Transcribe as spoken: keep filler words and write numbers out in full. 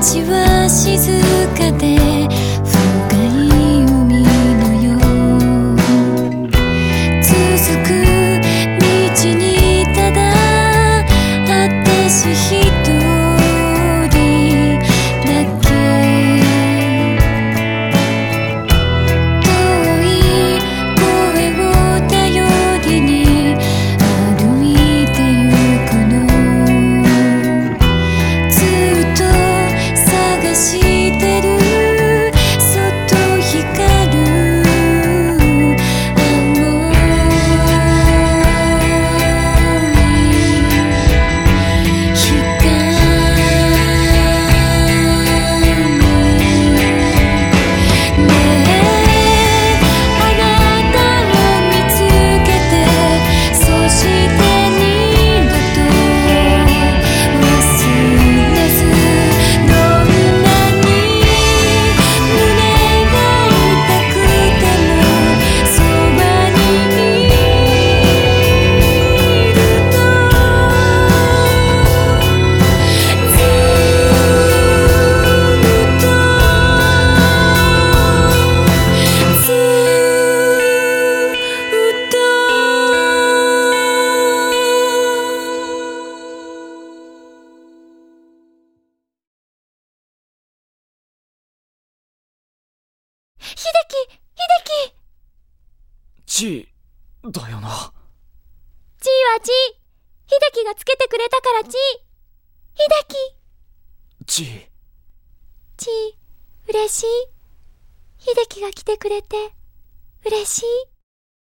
街は静かで深い海のよう、続く道にただ私一人だけ、遠い声を頼りに歩いてゆくの、ずっと探してるそっと光る青い光、ねえあなたを見つけて、そして二度と忘れず、どんなに胸が痛くてもそばにいると、ずっとずっと。秀樹、秀樹、 G だよな。 G は G、秀樹がつけてくれたから G、秀樹。 G G、嬉しい。秀樹が来てくれて嬉しい。